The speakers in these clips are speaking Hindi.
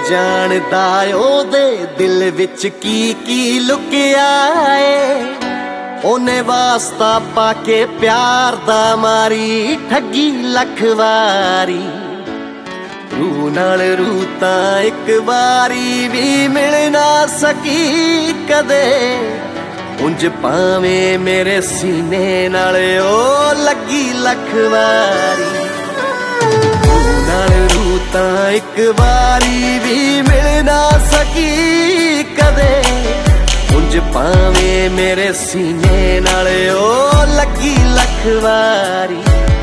जानदा ओदे दिल विच की लुकिया है। ओने वास्ता पाके प्यार दा मारी ठगी लख वारी। रू नाल रू तां इक वारी भी मिल ना सकी कदे। उंज भावें मेरे सीने नाल ओ लगी लख वारी। रू नाल रू तां इक वारी भी मिल ना सकी कदे। उंज भावें मेरे सीने नाल ओ लगी लख वारी।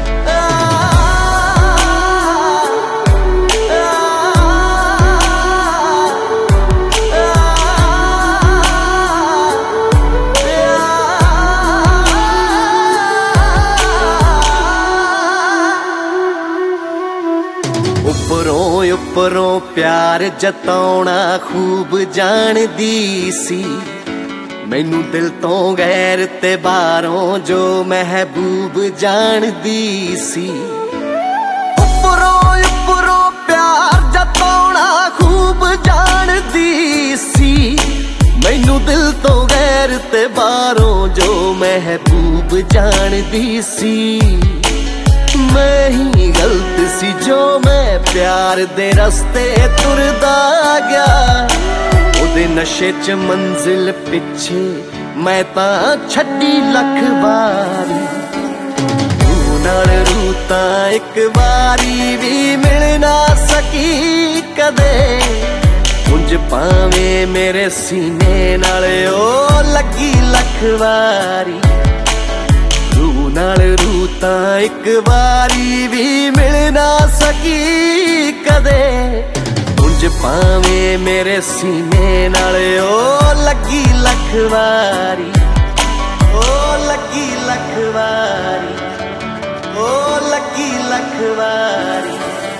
उपरों उपरों प्यार जताउणा खूब जानदी सी। मैनू दिल तो गैर ते बाहरों जो महबूब जानदी सी। उपरों उपरों प्यार जताउणा खूब जानदी सी। मैनू दिल तो गैर ते बाहरों जो महबूब जानदी सी। मैं ही गलत सी जो मैं प्यार दे रस्ते तुरदा गया। ओदे नशे च मंजिल पिछे मैं तां छड्डी लख वारी। रू नाल रू तां इक वारी भी मिल ना सकी कदे। उंज भावें मेरे सीने नाल ओ लगी लख वारी। रू नाल रू तां इक वारी भी मिल ना सकी कदे। उंज भावें मेरे सीने नाल ओ लगी लख वारी। ओ लगी लख वारी। ओ लगी लख वारी।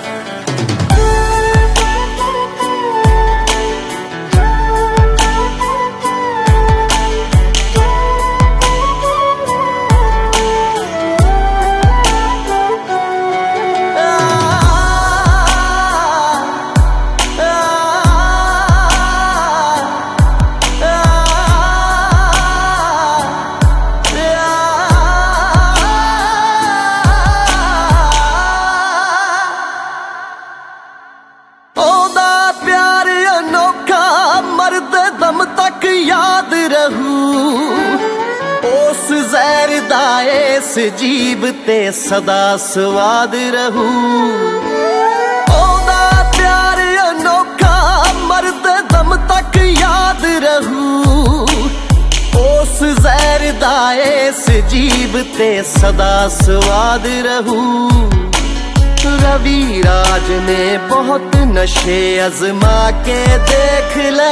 दम तक याद रहूं उस जहर दा इस जीव ते सदा स्वाद रहूं। ओदा प्यार अनोखा मर्द दम तक याद रहूं उस जहर दा इस जीव ते सदा स्वाद रहूं। रवि राज ने बहुत नशे अजमा के देख ले।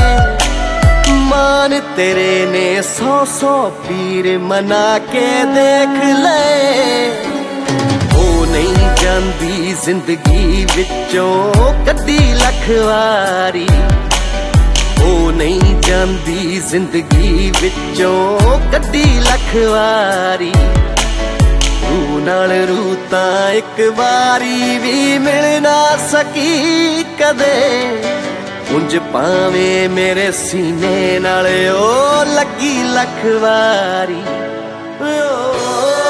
मान तेरे ने 100 पीर मना के देख ले। ओ नहीं जानदी जिंदगी विचों कदी लख वारी। ओ नहीं जानदी जिंदगी विचों कदी लख वारी। रू नाल रू तां इक वारी भी मिल ना सकी कदे। उंज भावें मेरे सीने नाल ओ लगी लख वारी।